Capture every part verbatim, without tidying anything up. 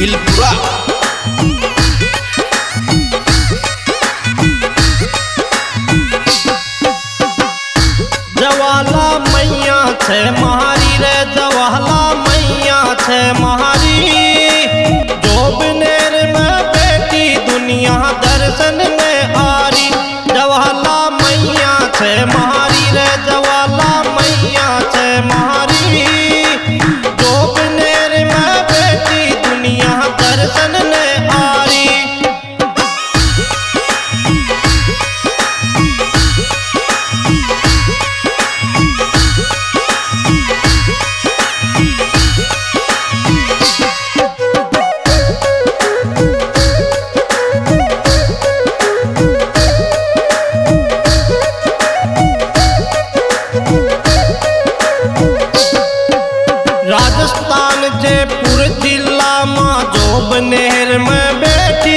भीलपुरा। जवाला मैया छे महारी रे, जवाला मैया छे महारी। जोबनेर में बेटी दुनिया दर्शन में आरी। जवाला मैया छे महारी रे, जवाला मैया छे महारी। जोबनेर में बेटी दुनिया दर्शन में आरी। राजस्थान जयपुर जिला में जोबनेर में बेटी।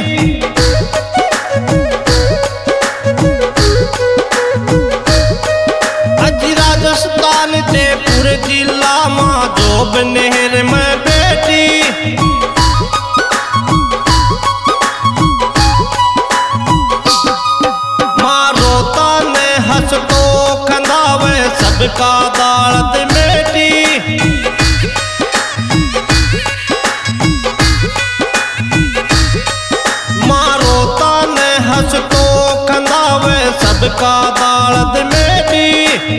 अज राजस्थान जयपुर जिला में जोबनेर में बेटी। माँ रोता ने हंस को खंदावे सबका दालत बेटी। हंस को खंदावे सबका दालत बेटी।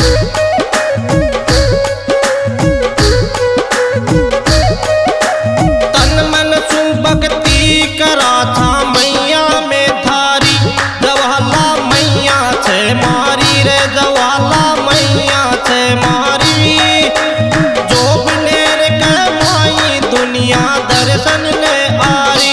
तन मन सु भक्ति करा था मैया में थारी। जवाला मैया छे मारी रे, जवाला मैया छे मारी। जोबनेर के माई दुनिया दर्शन ने आरी।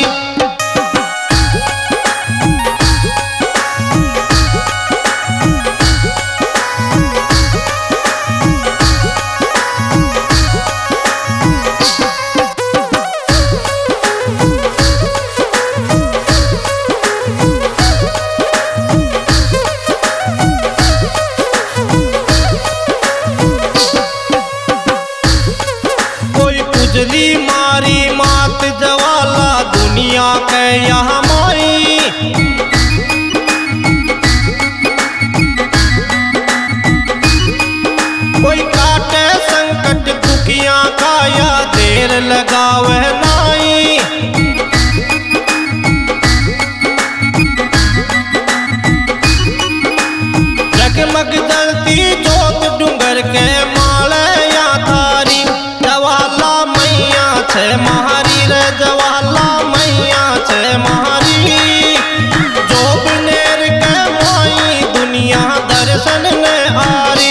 उजली मारी मात जवाला दुनिया के यहाँ माई। कोई काटे संकट दुखियां काया देर लगावे नाई। जगमग जलती जोत डूंगर के माले या थारी। जवाला मैया छे महारी रे, जवाला मैया छे महारी। जोबनेर के माई दुनिया दर्शन ने आरी।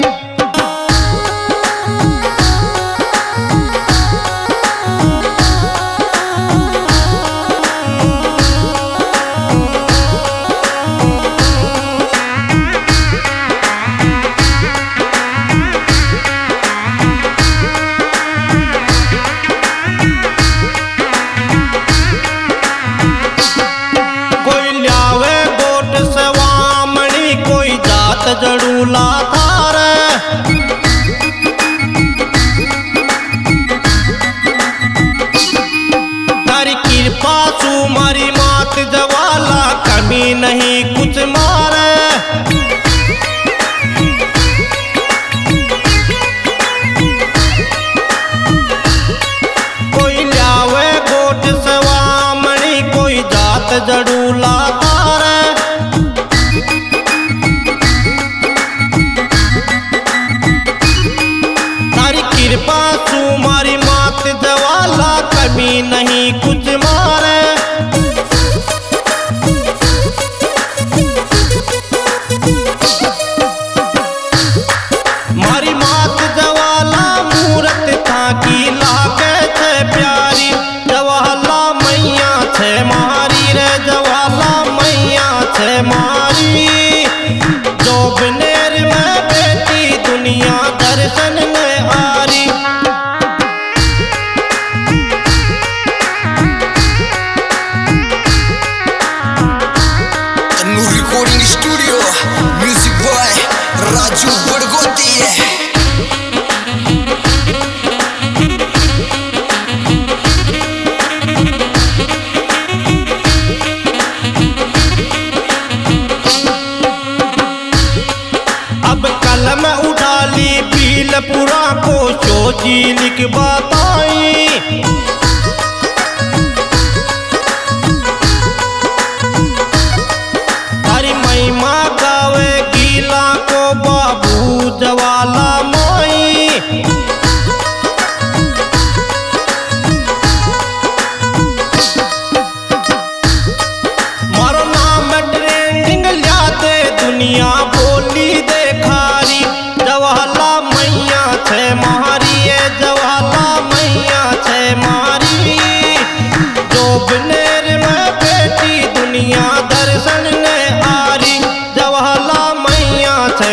जड़ूला थारे तारी कृपा सु मारी मात जवाला कमी नहीं कुछ मारे। कोई ल्यावे गोट सवामणी, कोई जात जड़ूला थारे। कृपा सु मारी मात जवाला कमी नहीं कुछ मारे।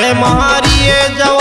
मारी ये जवाला